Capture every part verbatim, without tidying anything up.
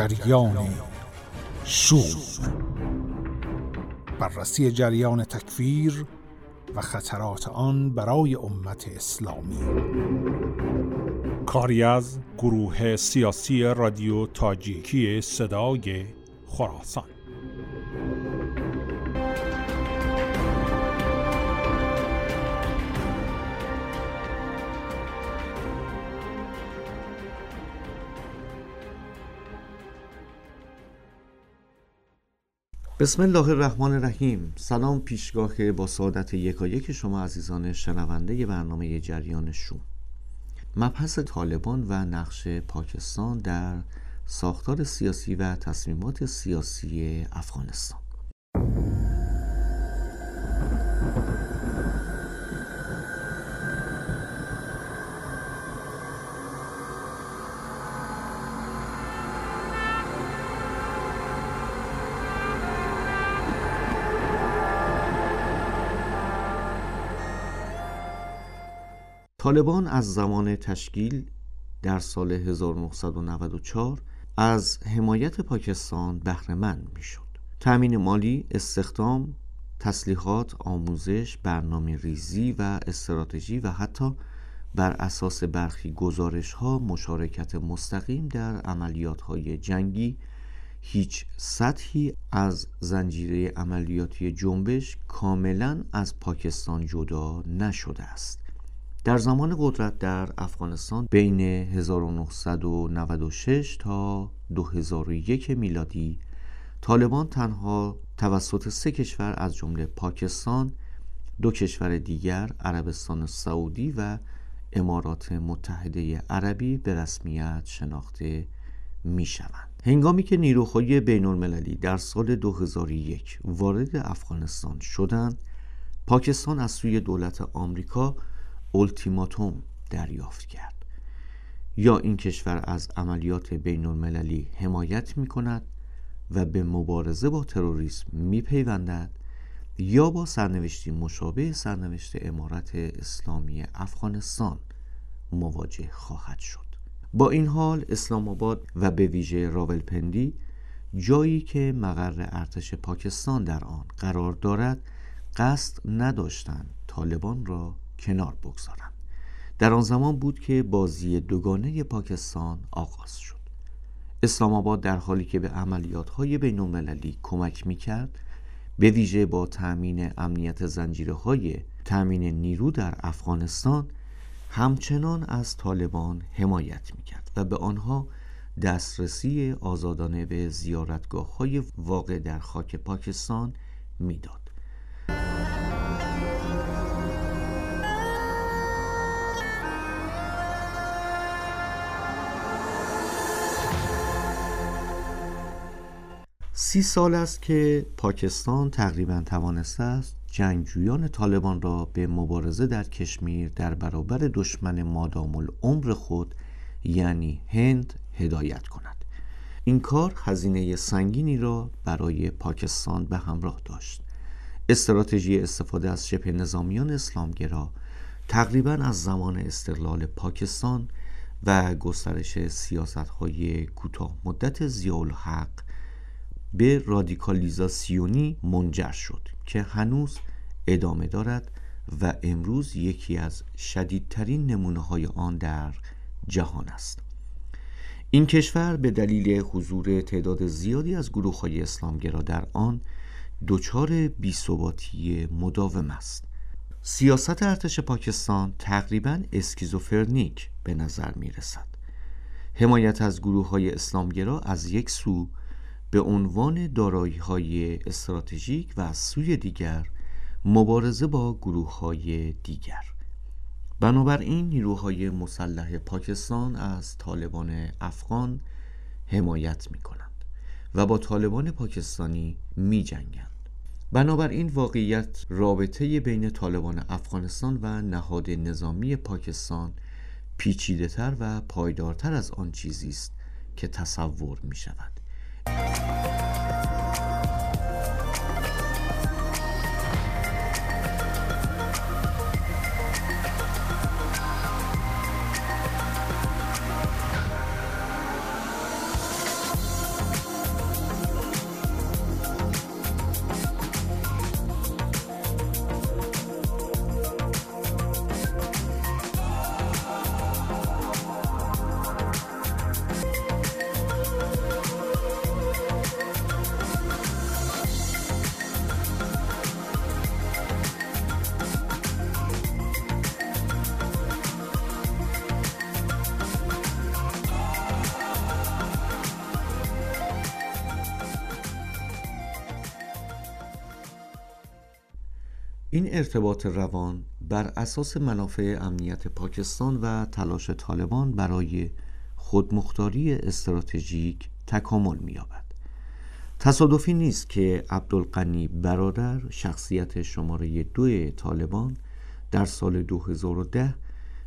جریان شوم، بررسی جریان تکفیر و خطرات آن برای امت اسلامی. کاری از گروه سیاسی رادیو تاجیکی صدای خراسان. بسم الله الرحمن الرحیم. سلام پیشگاه با سعادت یکایک شما عزیزان شنونده برنامه جریان شوم. مبحث طالبان و نقش پاکستان در ساختار سیاسی و تصمیمات سیاسی افغانستان. طالبان از زمان تشکیل در سال هزار و نهصد و نود و چهار از حمایت پاکستان بهره مند میشد. تأمین مالی، استخدام، تسلیحات، آموزش، برنامه ریزی و استراتژی و حتی بر اساس برخی گزارش‌ها مشارکت مستقیم در عملیات‌های جنگی هیچ سطحی از زنجیره عملیاتی جنبش کاملاً از پاکستان جدا نشده است. در زمان قدرت در افغانستان بین هزار و نهصد و نود و شش تا دو هزار و یک میلادی طالبان تنها توسط سه کشور از جمله پاکستان، دو کشور دیگر عربستان سعودی و امارات متحده عربی به رسمیت شناخته می شوند. هنگامی که نیروهای بین المللی در سال دو هزار و یک وارد افغانستان شدند، پاکستان از سوی دولت آمریکا اولتیماتوم دریافت کرد: یا این کشور از عملیات بین المللی حمایت می کند و به مبارزه با تروریسم می پیوندد، یا با سرنوشتی مشابه سرنوشت امارت اسلامی افغانستان مواجه خواهد شد. با این حال اسلام آباد و به ویژه راولپندی، جایی که مقر ارتش پاکستان در آن قرار دارد، قصد نداشتند طالبان را کنار بگذارند. در آن زمان بود که بازی دوگانه پاکستان آغاز شد. اسلام آباد در حالی که به عملیات‌های بین‌المللی کمک می‌کرد، به ویژه با تأمین امنیت زنجیره‌های تأمین نیرو در افغانستان، همچنان از طالبان حمایت می‌کرد و به آنها دسترسی آزادانه به زیارتگاه‌های واقع در خاک پاکستان می‌داد. سی سال است که پاکستان تقریباً توانسته است جنگجویان طالبان را به مبارزه در کشمیر در برابر دشمن مادام العمر خود یعنی هند هدایت کند. این کار هزینه سنگینی را برای پاکستان به همراه داشت. استراتژی استفاده از شبه نظامیان اسلامگرا تقریباً از زمان استقلال پاکستان و گسترش سیاست‌های کوتاه مدت ضیاءالحق به رادیکالیزاسیونی منجر شد که هنوز ادامه دارد و امروز یکی از شدیدترین نمونه‌های آن در جهان است. این کشور به دلیل حضور تعداد زیادی از گروه‌های اسلامگرا در آن دچار بی‌ثباتی مداوم است. سیاست ارتش پاکستان تقریباً اسکیزوفرنیک به نظر می‌رسد. حمایت از گروه‌های اسلامگرا از یک سو به عنوان دارایی‌های استراتژیک و از سوی دیگر مبارزه با گروه‌های دیگر. بنابراین نیروهای مسلح پاکستان از طالبان افغان حمایت می‌کنند و با طالبان پاکستانی می‌جنگند. بنابراین واقعیت رابطه بین طالبان افغانستان و نهاد نظامی پاکستان پیچیده‌تر و پایدارتر از آن چیزی است که تصور می‌شود. این ارتباط روان بر اساس منافع امنیت پاکستان و تلاش طالبان برای خودمختاری استراتژیک تکامل می‌یابد. تصادفی نیست که عبدالغنی برادر، شخصیت شماره دو طالبان، در سال دو هزار و ده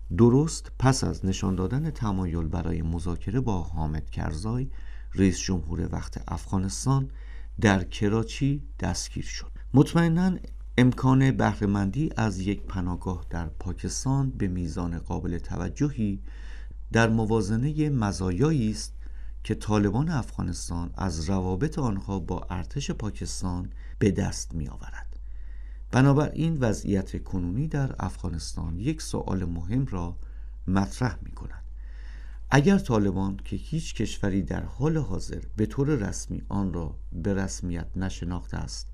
درست پس از نشان دادن تمایل برای مذاکره با حامد کرزای، رئیس جمهور وقت افغانستان، در کراچی دستگیر شد. مطمئناً امکان بهره‌مندی از یک پناهگاه در پاکستان به میزان قابل توجهی در موازنه مزایایی است که طالبان افغانستان از روابط آنها با ارتش پاکستان به دست می آورد. بنابراین وضعیت کنونی در افغانستان یک سوال مهم را مطرح می کند. اگر طالبان که هیچ کشوری در حال حاضر به طور رسمی آن را به رسمیت نشناخته است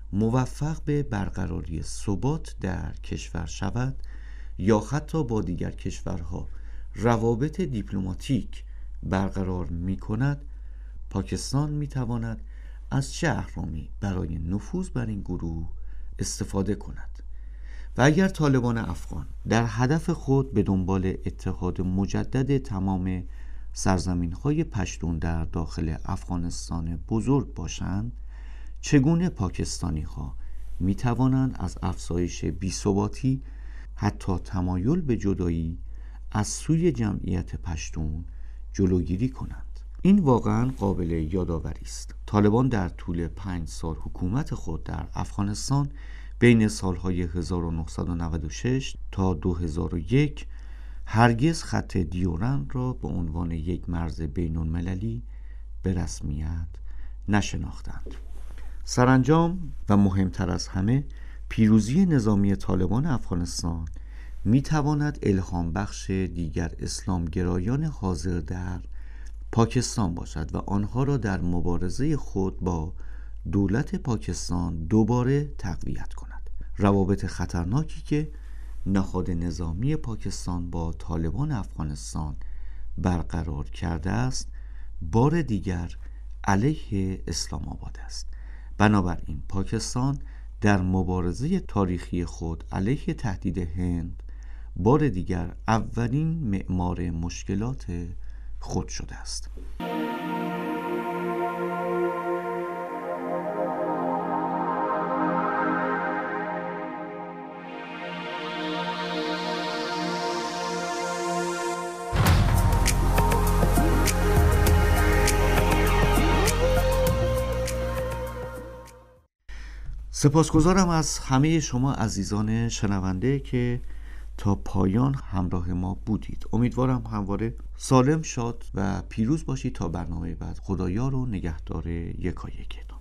موفق به برقراری ثبات در کشور شود یا حتی با دیگر کشورها روابط دیپلماتیک برقرار می کند، پاکستان می تواند از چه اهرامی برای نفوذ بر این گروه استفاده کند. و اگر طالبان افغان در هدف خود به دنبال اتحاد مجدد تمام سرزمین‌های پشتون در داخل افغانستان بزرگ باشند، چگونه پاکستانی‌ها می‌توانند از افزایش بی‌ثباتی، حتی تمایل به جدایی از سوی جمعیت پشتون جلوگیری کنند؟ این واقعاً قابل یادآوری است. طالبان در طول پنج سال حکومت خود در افغانستان بین سالهای هزار و نهصد و نود و شش تا دو هزار و یک هرگز خط دیورند را به عنوان یک مرز بین المللی به رسمیت نشناختند. سرانجام و مهمتر از همه، پیروزی نظامی طالبان افغانستان می تواند الهام بخش دیگر اسلامگرایان حاضر در پاکستان باشد و آنها را در مبارزه خود با دولت پاکستان دوباره تقویت کند. روابط خطرناکی که نهاد نظامی پاکستان با طالبان افغانستان برقرار کرده است بار دیگر علیه اسلام آباد است. بنابراین پاکستان در مبارزه تاریخی خود علیه تهدید هند بار دیگر اولین معمار مشکلات خود شده است. سپاسگزارم از همه شما عزیزان شنونده که تا پایان همراه ما بودید. امیدوارم همواره سالم، شاد و پیروز باشید. تا برنامه بعد، خدایا رو نگهدار یکایک.